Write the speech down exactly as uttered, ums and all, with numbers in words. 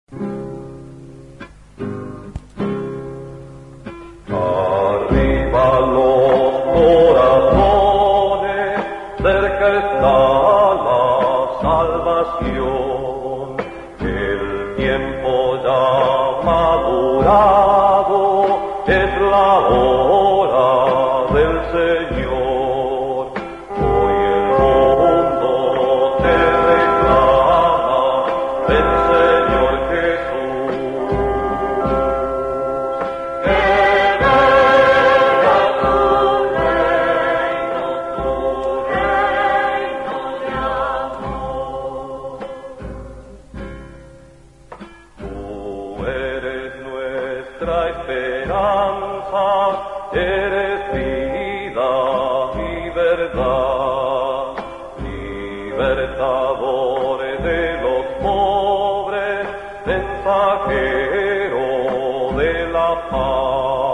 Arriba los corazones, cerca está la salvación. El tiempo ya madurado es la hora del Señor. Hoy el mundo te reclama, ven Señor Jesús. Que venga tu reino, tu reino de amor. Tú eres nuestra esperanza, eres vida y verdad, libertador de los pobres, mensajero de la paz.